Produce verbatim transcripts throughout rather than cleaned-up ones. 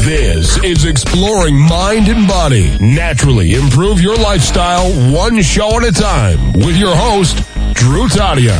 This is Exploring Mind and Body. Naturally improve your lifestyle one show at a time with your host, Drew Tadia.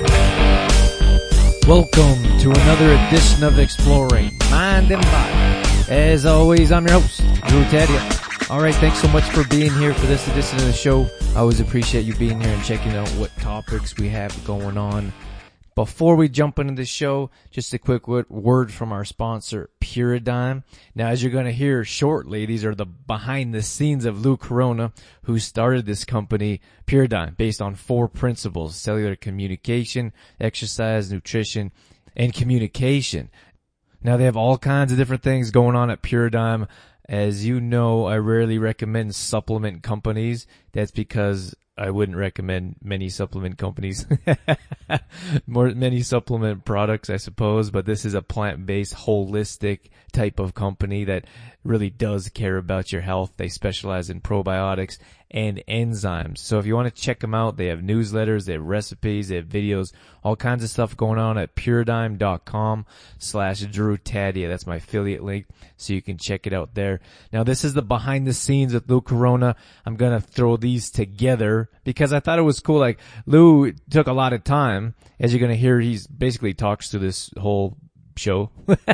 Welcome to another edition of Exploring Mind and Body. As always, I'm your host, Drew Tadia. All right, thanks so much for being here for this edition of the show. I always appreciate you being here and checking out what topics we have going on. Before we jump into the show, just a quick word from our sponsor, Puradyme. Now, as you're going to hear shortly, these are the behind the scenes of Lou Corona, who started this company, Puradyme, based on four principles: cellular communication, exercise, nutrition, and communication. Now, they have all kinds of different things going on at Puradyme. As you know, I rarely recommend supplement companies. That's because I wouldn't recommend many supplement companies, more many supplement products, I suppose, but this is a plant-based, holistic type of company that really does care about your health. They specialize in probiotics and enzymes. So if you want to check them out, they have newsletters, they have recipes, they have videos, all kinds of stuff going on at puradyme.com slash Drew Tadia. That's my affiliate link, so you can check it out there. Now, this is the behind the scenes with Lou Corona. I'm going to throw these together because I thought it was cool. Like, Lou took a lot of time. As you're going to hear, he's basically talks through this whole show.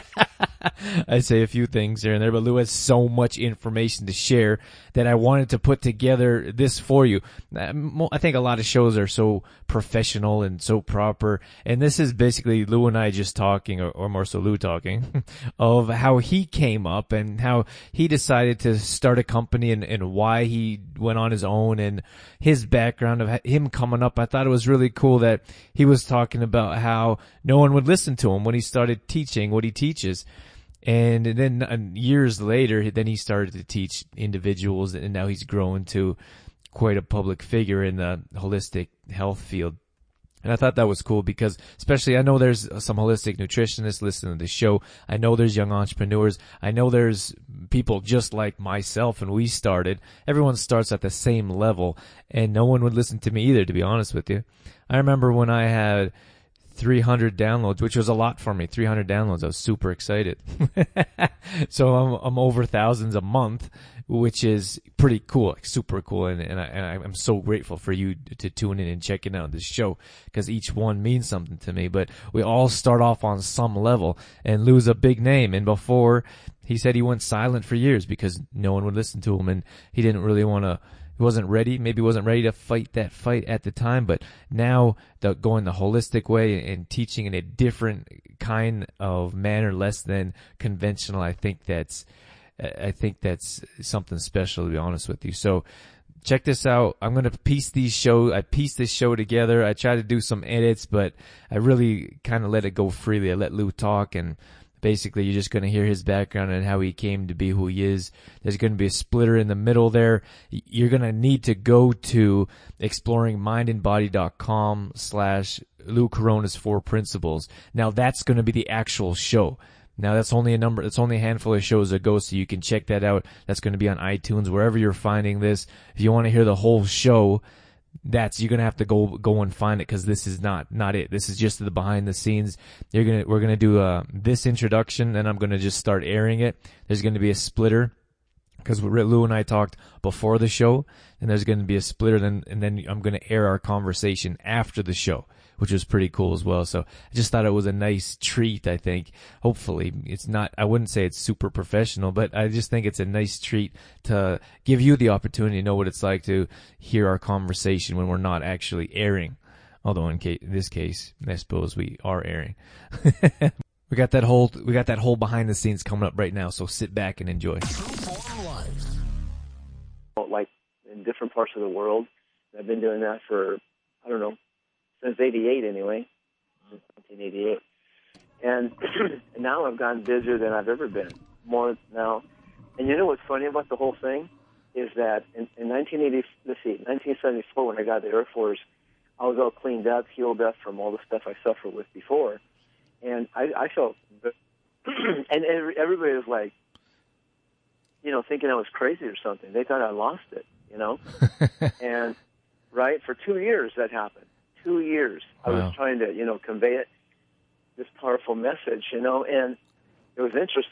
I say a few things here and there, but Lou has so much information to share that I wanted to put together this for you. I think a lot of shows are so professional and so proper, and this is basically Lou and I just talking, or, or more so Lou talking, of how he came up and how he decided to start a company and, and why he went on his own and his background of him coming up. I thought it was really cool that he was talking about how no one would listen to him when he started teaching what he teaches. And then uh, years later, then he started to teach individuals, and now he's grown to quite a public figure in the holistic health field. And I thought that was cool because, especially, I know there's some holistic nutritionists listening to the show. I know there's young entrepreneurs. I know there's people just like myself when we started. Everyone starts at the same level, and no one would listen to me either, to be honest with you. I remember when I had three hundred downloads, which was a lot for me. three hundred downloads. I was super excited. So I'm, I'm over thousands a month, which is pretty cool, like super cool. And, and, I, and I'm so grateful for you to tune in and checking out this show, because each one means something to me. But we all start off on some level, and Lou's a big name. And before, he said he went silent for years because no one would listen to him, and he didn't really want to. He wasn't ready, maybe wasn't ready to fight that fight at the time, but now the, going the holistic way and teaching in a different kind of manner, less than conventional, I think that's, I think that's something special, to be honest with you. So check this out. I'm going to piece these show, I pieced this show together. I tried to do some edits, but I really kind of let it go freely. I let Lou talk, and basically, you're just going to hear his background and how he came to be who he is. There's going to be a splitter in the middle there. You're going to need to go to exploringmindandbody.com slash Lou Corona's four principles. Now, that's going to be the actual show. Now, that's only a number, it's only a handful of shows ago, so you can check that out. That's going to be on iTunes, wherever you're finding this. If you want to hear the whole show, that's, you're gonna have to go go and find it, because this is not not it. This is just the behind the scenes. You're gonna we're gonna do uh, this introduction, and I'm gonna just start airing it. There's gonna be a splitter, because Lou and I talked before the show, and there's gonna be a splitter, then and then I'm gonna air our conversation after the show, which was pretty cool as well. So I just thought it was a nice treat, I think. Hopefully, it's not, I wouldn't say it's super professional, but I just think it's a nice treat to give you the opportunity to know what it's like to hear our conversation when we're not actually airing. Although in, case, in this case, I suppose we are airing. we got that whole, we got that whole behind the scenes coming up right now, so sit back and enjoy. Like in different parts of the world, I've been doing that for, I don't know, since eighty-eight anyway, since nineteen eighty-eight. And, and now I've gotten busier than I've ever been, more now. And you know what's funny about the whole thing is that in, in nineteen eighty, let's see, nineteen seventy-four, when I got the Air Force, I was all cleaned up, healed up from all the stuff I suffered with before. And I, I felt, and everybody was like, you know, thinking I was crazy or something. They thought I lost it, you know? And, right, for two years that happened. Two years I wow. was trying to, you know, convey it, this powerful message, you know, and it was interesting.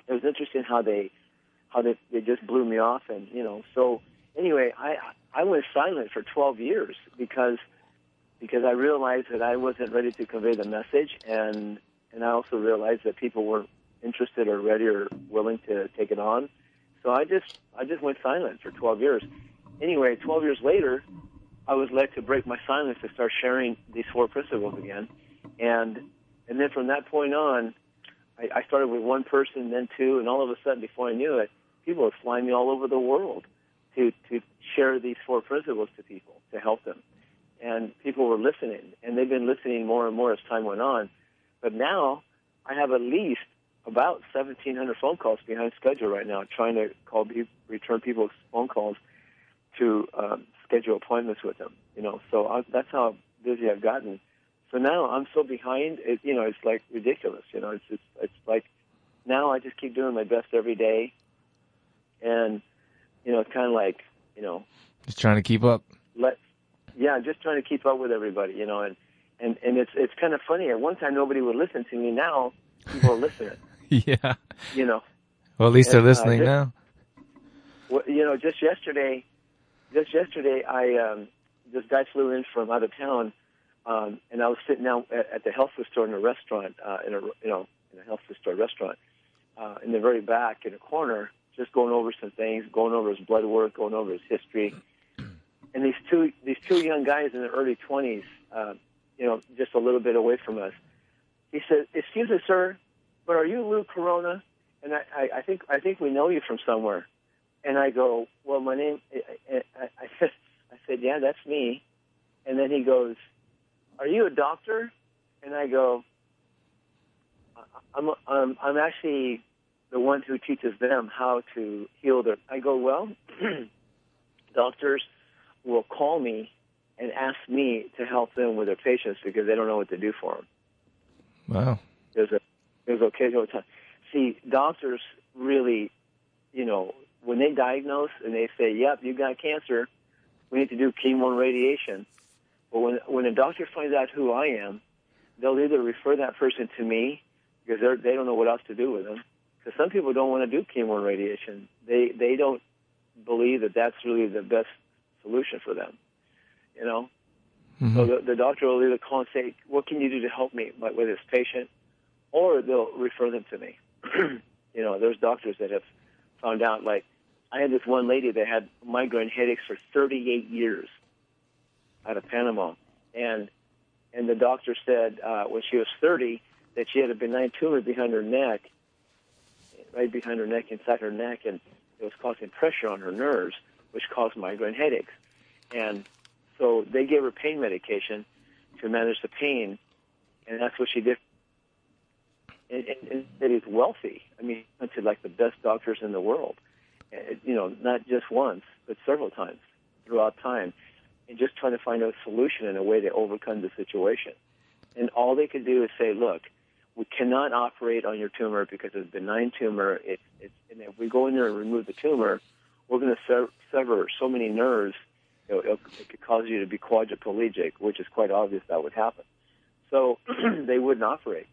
it was interesting how they how they, they just blew me off, and you know. So anyway, I I went silent for twelve years because because I realized that I wasn't ready to convey the message, and and I also realized that people weren't interested or ready or willing to take it on. So I just I just went silent for twelve years. Anyway, twelve years later, I was led to break my silence to start sharing these four principles again, and and then from that point on, I, I started with one person, then two, and all of a sudden, before I knew it, people were flying me all over the world to to share these four principles to people to help them, and people were listening, and they've been listening more and more as time went on. But now I have at least about seventeen hundred phone calls behind schedule right now, trying to call people, return people's phone calls to um, schedule appointments with them. You know, so I, that's how busy I've gotten. So now I'm so behind. It, you know, it's like ridiculous. You know, it's it's it's like now I just keep doing my best every day, and you know, it's kind of like you know, just trying to keep up. Let yeah, just trying to keep up with everybody. You know, and and and it's it's kind of funny. At one time nobody would listen to me. Now people are listening. Yeah. You know. Well, at least and, they're listening uh, just, now. Well, you know, just yesterday, just yesterday, I um, this guy flew in from out of town, um, and I was sitting out at, at the health food store in a restaurant, uh, in a you know, in a health food store restaurant, uh, in the very back in a corner, just going over some things, going over his blood work, going over his history, and these two these two young guys in their early twenties, uh, you know, just a little bit away from us. He said, "Excuse me, sir, but are you Lou Corona?" And I, I, I think I think we know you from somewhere. And I go, "Well, my name." I, I, I said, "I said, yeah, that's me." And then he goes, "Are you a doctor?" And I go, "I'm I'm, I'm actually the one who teaches them how to heal their." I go, "Well, doctors will call me and ask me to help them with their patients because they don't know what to do for them." Wow. There's a there's occasional time. See, doctors really, you know, when they diagnose and they say, "Yep, you got cancer, we need to do chemo and radiation." But when when a doctor finds out who I am, they'll either refer that person to me because they they don't know what else to do with them. Because some people don't want to do chemo and radiation. They they don't believe that that's really the best solution for them. You know, mm-hmm. So the, the doctor will either call and say, "What can you do to help me with this patient?" Or they'll refer them to me. You know, there's doctors that have found out, like, I had this one lady that had migraine headaches for thirty-eight years out of Panama. And and the doctor said uh, when she was thirty that she had a benign tumor behind her neck, right behind her neck, inside her neck, and it was causing pressure on her nerves, which caused migraine headaches. And so they gave her pain medication to manage the pain, and that's what she did. And, and, and he's wealthy. I mean, he went to like the best doctors in the world. And, you know, not just once, but several times throughout time, and just trying to find a solution and a way to overcome the situation. And all they could do is say, "Look, we cannot operate on your tumor because it's a benign tumor. It's, it's, and if we go in there and remove the tumor, we're going to sever, sever so many nerves, you know, it, it could cause you to be quadriplegic," which is quite obvious that would happen. So they wouldn't operate.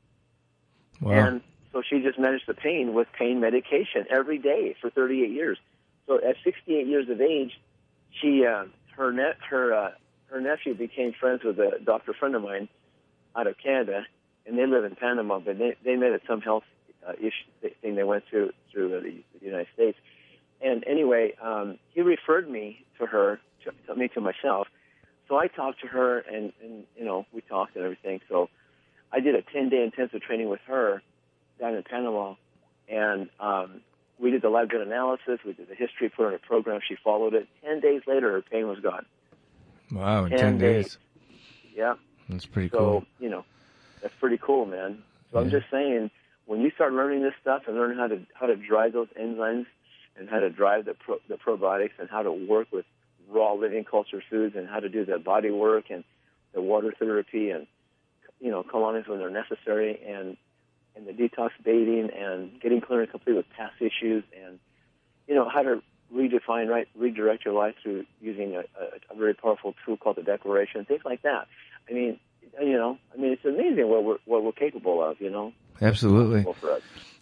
Wow. And so she just managed the pain with pain medication every day for thirty-eight years. So at sixty-eight years of age, she uh, her net her uh, her nephew became friends with a doctor friend of mine out of Canada, and they live in Panama. But they they met at some health uh, issue thing they went through through the, the United States. And anyway, um, he referred me to her, to, me to myself. So I talked to her, and, and you know we talked and everything. So I did a ten-day intensive training with her down in Panama, and um, we did the lab blood analysis. We did the history, put her in a program. She followed it. Ten days later, her pain was gone. Wow, in ten, ten days. days. Yeah. That's pretty so, cool. So, you know, that's pretty cool, man. So yeah. I'm just saying, when you start learning this stuff and learn how to how to drive those enzymes and how to drive the pro, the probiotics and how to work with raw living culture foods and how to do the body work and the water therapy and, you know, colonics when they're necessary, and and the detox bathing and getting clear and complete with past issues, and, you know, how to redefine, right, redirect your life through using a, a, a very powerful tool called the Declaration, things like that. I mean, you know, I mean, it's amazing what we're what we're capable of, you know. Absolutely. For us.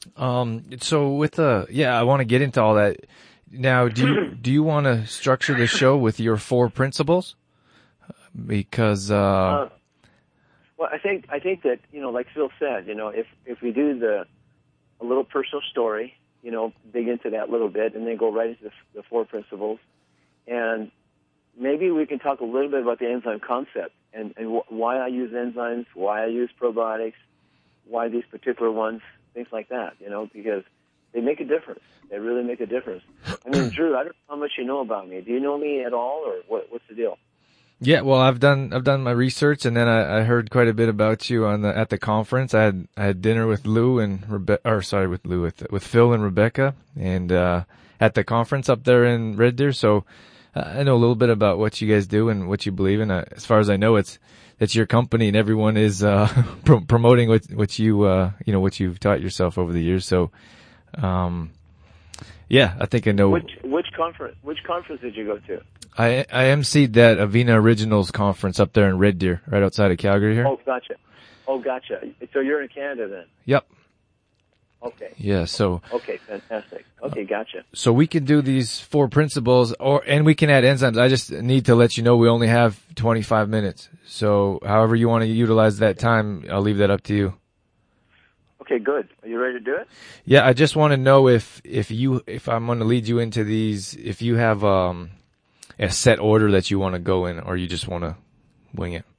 Um, so with the, yeah, I want to get into all that. Now, do you, do you want to structure the show with your four principles? Because, uh, uh, well, I think, I think that, you know, like Phil said, you know, if, if we do the, a little personal story, you know, dig into that a little bit and then go right into the, the four principles, and maybe we can talk a little bit about the enzyme concept and, and wh- why I use enzymes, why I use probiotics, why these particular ones, things like that, you know, because they make a difference. They really make a difference. I mean, Drew, I don't know how much you know about me. Do you know me at all, or what, what's the deal? yeah, well, I've done, I've done my research, and then I, I heard quite a bit about you on the, at the conference. I had, I had dinner with Lou and Rebe- or sorry, with Lou, with, with Phil and Rebecca, and, uh, at the conference up there in Red Deer. So, uh, I know a little bit about what you guys do and what you believe in. Uh, as far as I know, it's, it's your company, and everyone is, uh, pro- promoting what, what you, uh, you know, what you've taught yourself over the years. So, um, yeah, I think I know. Which, which conference, which conference did you go to? I, I emceed that Avena Originals conference up there in Red Deer, right outside of Calgary here. Oh, gotcha. Oh, gotcha. So you're in Canada then? Yep. Okay. Yeah, so. Okay, fantastic. Okay, gotcha. So we can do these four principles, or, and we can add enzymes. I just need to let you know we only have twenty-five minutes. So however you want to utilize that time, I'll leave that up to you. Okay, good. Are you ready to do it? Yeah, I just want to know if, if you, if I'm going to lead you into these, if you have, um, a set order that you want to go in, or you just want to wing it.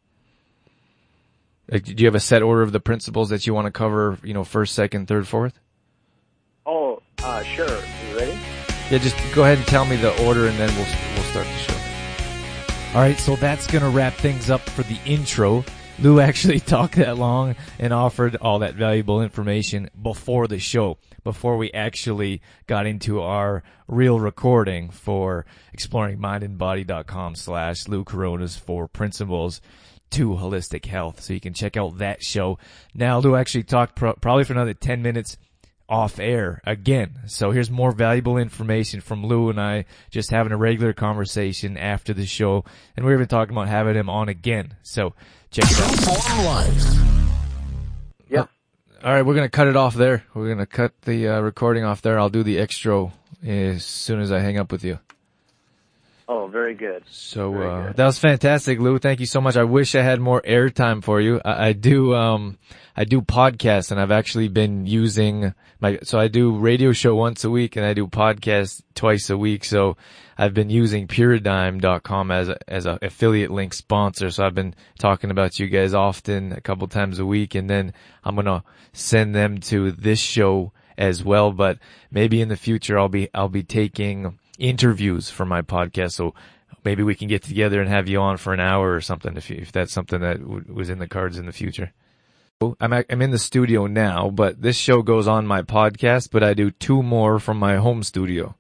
Like, do you have a set order of the principles that you want to cover, you know, first, second, third, fourth? Oh, uh, sure. You ready? Yeah, just go ahead and tell me the order, and then we'll, we'll start the show. All right, so that's going to wrap things up for the intro. Lou actually talked that long and offered all that valuable information before the show, before we actually got into our real recording for exploringmindandbody.com slash Lou Corona's four principles to holistic health. So you can check out that show. Now, Lou actually talked pro- probably for another ten minutes off air again. So here's more valuable information from Lou and I just having a regular conversation after the show. And we're even talking about having him on again. So check it out. Yeah. All right, we're going to cut it off there. We're going to cut the uh, recording off there. I'll do the extra as soon as I hang up with you. Oh, very good. So very uh good. that was fantastic, Lou. Thank you so much. I wish I had more airtime for you. I, I do um I do podcasts, and I've actually been using my so I do radio show once a week, and I do podcasts twice a week. So I've been using Puridyme dot com as a as a affiliate link sponsor. So I've been talking about you guys often, a couple times a week, and then I'm gonna send them to this show as well. But maybe in the future I'll be I'll be taking interviews for my podcast, so maybe we can get together and have you on for an hour or something if you, if that's something that w- was in the cards in the future. I'm at, I'm in the studio now, but this show goes on my podcast, but I do two more from my home studio.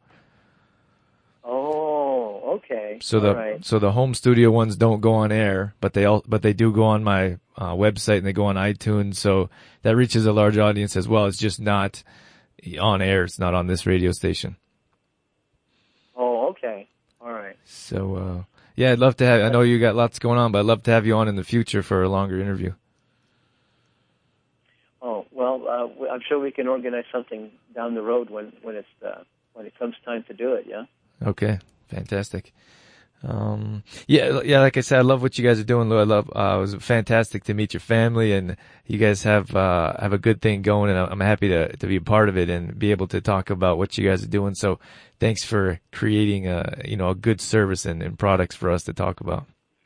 Oh, okay. So the All right. so the home studio ones don't go on air, but they all but they do go on my uh, website, and they go on iTunes, so that reaches a large audience as well. It's just not on air. It's not on this radio station. Oh, okay. All right. So, uh, yeah, I'd love to have, I know you got lots going on, but I'd love to have you on in the future for a longer interview. Oh, well, uh, I'm sure we can organize something down the road when, when it's, uh, when it comes time to do it. Yeah. Okay. Fantastic. Um, yeah, yeah, like I said, I love what you guys are doing, Lou. I love, uh, it was fantastic to meet your family, and you guys have, uh, have a good thing going, and I'm happy to, to be a part of it and be able to talk about what you guys are doing. So thanks for creating a, you know, a good service and, and products for us to talk about.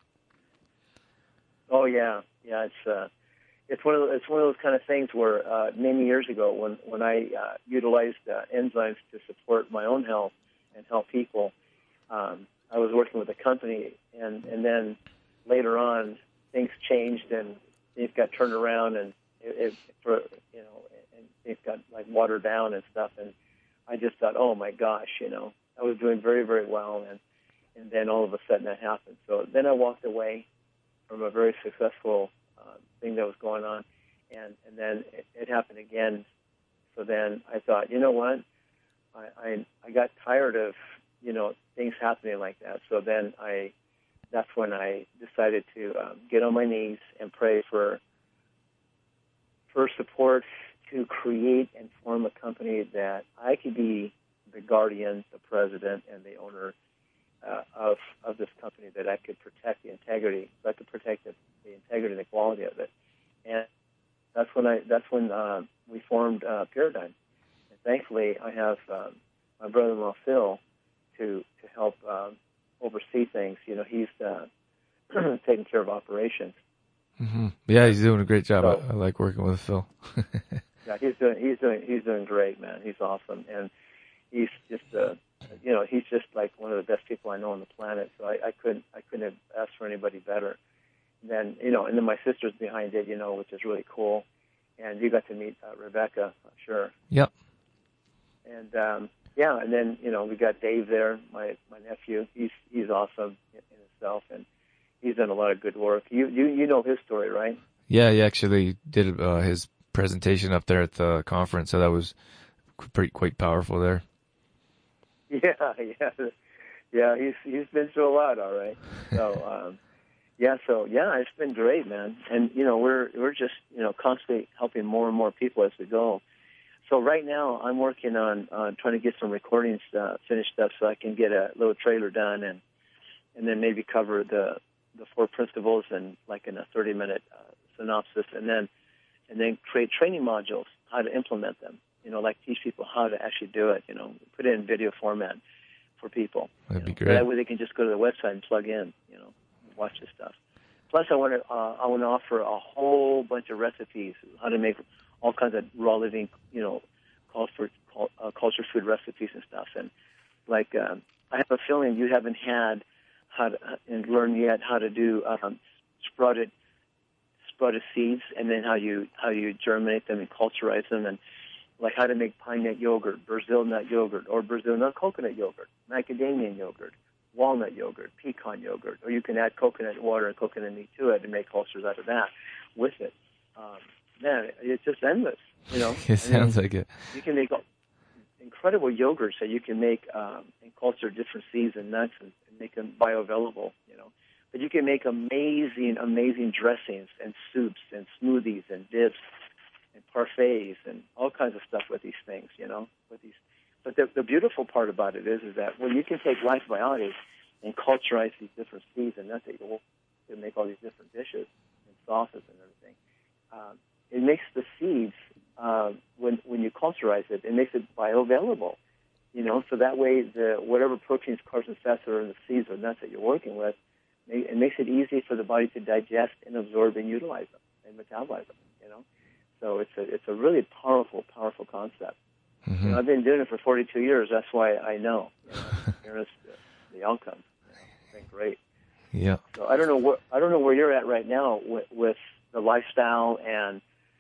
Oh yeah. Yeah. It's, uh, it's one of the, it's one of those kind of things where, uh, many years ago when, when I, uh, utilized, uh, enzymes to support my own health and help people, um, I was working with a company, and, and then later on things changed and things got turned around, and it, it for, you know, and things got like watered down and stuff. And I just thought, oh my gosh, you know, I was doing very, very well, and and then all of a sudden that happened. So then I walked away from a very successful uh, thing that was going on, and and then it, it happened again. So then I thought, you know what, I I, I got tired of, you know, things happening like that. So then I, that's when I decided to um, get on my knees and pray for, for support to create and form a company that I could be the guardian, the president, and the owner uh, of of this company, that I could protect the integrity, so I could protect the, the integrity and the quality of it. And that's when I that's when uh, we formed uh, Paradigm. And thankfully, I have um, my brother-in-law Phil to to help um, oversee things. You know, he's uh, taking care of operations. Mm-hmm. Yeah, he's doing a great job. So, I, I like working with Phil. yeah, he's doing he's doing he's doing great, man. He's awesome, and he's just uh, you know he's just like one of the best people I know on the planet. So I, I couldn't I couldn't have asked for anybody better. And then you know, and then my sister's behind it, you know, which is really cool. And you got to meet uh, Rebecca, I'm sure. Yep. And um, yeah, and then you know we got Dave there, my my nephew. He's he's awesome in, in himself, and he's done a lot of good work. You you you know his story, right? Yeah, he actually did uh, his presentation up there at the conference, so that was pretty quite powerful there. Yeah, yeah, yeah. He's he's been through a lot, all right. So um, yeah, so yeah, it's been great, man. And you know we're we're just you know constantly helping more and more people as we go. So right now I'm working on uh, trying to get some recordings uh, finished up so I can get a little trailer done and and then maybe cover the the four principles and like in a thirty minute uh, synopsis, and then and then create training modules how to implement them. You know, like teach people how to actually do it. You know, put it in video format for people. That'd you be know? great. That way they can just go to the website and plug in. You know, and watch this stuff. Plus, I want to uh, I want to offer a whole bunch of recipes how to make all kinds of raw living, you know, culture uh, culture food recipes and stuff. And like um, I have a feeling you haven't had how to and learn yet how to do um, sprouted sprouted seeds, and then how you how you germinate them and culturize them, and like how to make pine nut yogurt, Brazil nut yogurt, or Brazil nut coconut yogurt, macadamia yogurt, walnut yogurt, pecan yogurt, or you can add coconut water and coconut meat to it and make cultures out of that with it. Um, man, it's just endless, you know. It sounds like it. You can make incredible yogurts that you can make um, and culture different seeds and nuts and, and make them bioavailable, you know. But you can make amazing, amazing dressings and soups and smoothies and dips and parfaits and all kinds of stuff with these things, you know. With these, but the, the beautiful part about it is, is that when you can take life biotics and culturize these different seeds and nuts that you want to make all these different dishes and sauces and everything, um, it makes the seeds, uh, when when you culturize it, it makes it bioavailable, you know. So that way, the whatever proteins, carbs, and fats are in the seeds or nuts that you're working with, it makes it easy for the body to digest and absorb and utilize them and metabolize them, you know. So it's a it's a really powerful, powerful concept. Mm-hmm. You know, I've been doing it for forty-two years. That's why I know. You know, here's the, the outcome. You know, it's been great. Yeah. So I don't know where I don't know where you're at right now with, with the lifestyle and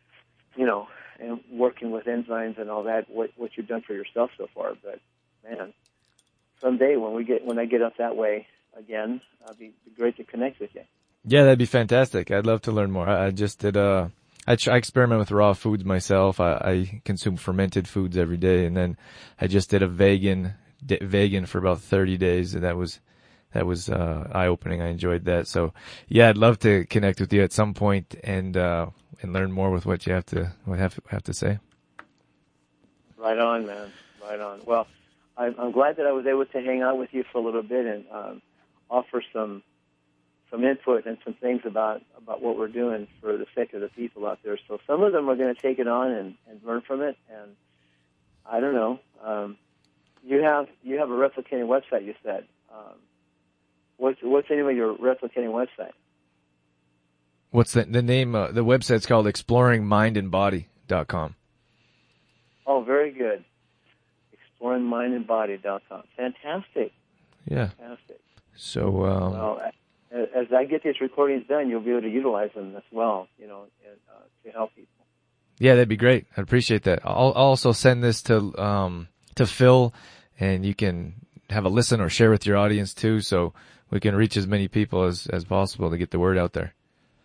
you know and working with enzymes and all that. What what you've done for yourself so far, but man, someday when we get when I get up that way again, it'd be, be great to connect with you. Yeah, that'd be fantastic. I'd love to learn more. I, I just did uh I, try, I experiment with raw foods myself. I, I consume fermented foods every day, and then I just did a vegan di- vegan for about thirty days, and that was that was uh, eye opening. I enjoyed that. So yeah, I'd love to connect with you at some point and uh, and learn more with what you have to what have have to say. Right on, man. Right on. Well, I'm, I'm glad that I was able to hang out with you for a little bit and um, offer some. some input and some things about, about what we're doing for the sake of the people out there. So some of them are going to take it on and, and learn from it. And I don't know. Um, you have you have a replicating website, you said. Um, what's what's the name of your replicating website? What's the the name? Uh, the website's called exploring mind and body dot com. Oh, very good. exploring mind and body dot com. Fantastic. Yeah. Fantastic. So. Um, well, as I get these recordings done, you'll be able to utilize them as well, you know, and, uh, to help people. Yeah, that'd be great. I'd appreciate that. I'll, I'll also send this to um to Phil, and you can have a listen or share with your audience too, so we can reach as many people as, as possible to get the word out there.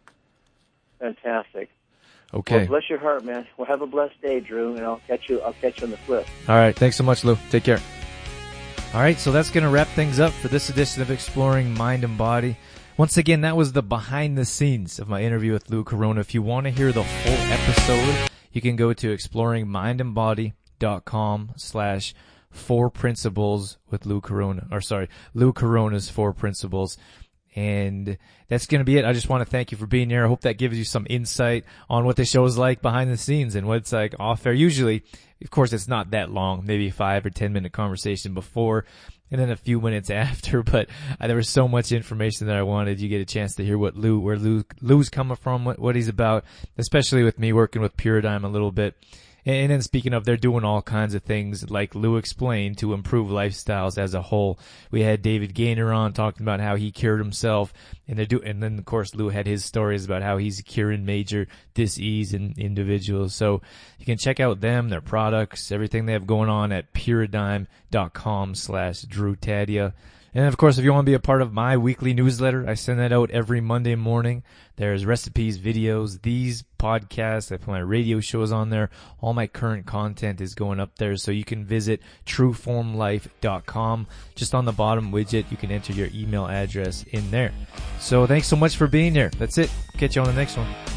Fantastic. Okay. Well, bless your heart, man. Well, have a blessed day, Drew, and I'll catch you. I'll catch you on the flip. All right. Thanks so much, Lou. Take care. All right, so that's going to wrap things up for this edition of Exploring Mind and Body. Once again, that was the behind the scenes of my interview with Lou Corona. If you want to hear the full episode, you can go to exploring mind and body dot com slash four principles with Lou Corona, or sorry, Lou Corona's four principles. And that's going to be it. I just want to thank you for being here. I hope that gives you some insight on what the show is like behind the scenes and what it's like off air. Usually, of course, it's not that long, maybe five or ten minute conversation before and then a few minutes after, but uh, there was so much information that I wanted. You get a chance to hear what Lou, where Lou, Lou's coming from, what, what he's about, especially with me working with Paradigm a little bit. And then speaking of, they're doing all kinds of things, like Lou explained, to improve lifestyles as a whole. We had David Gaynor on talking about how he cured himself, and they do. And then of course Lou had his stories about how he's curing major dis-ease in individuals. So you can check out them, their products, everything they have going on at paradigm dot com slash Drew Tadia. And of course, if you want to be a part of my weekly newsletter, I send that out every Monday morning. There's recipes, videos, these podcasts. I put my radio shows on there. All my current content is going up there. So you can visit true form life dot com. Just on the bottom widget, you can enter your email address in there. So thanks so much for being here. That's it. Catch you on the next one.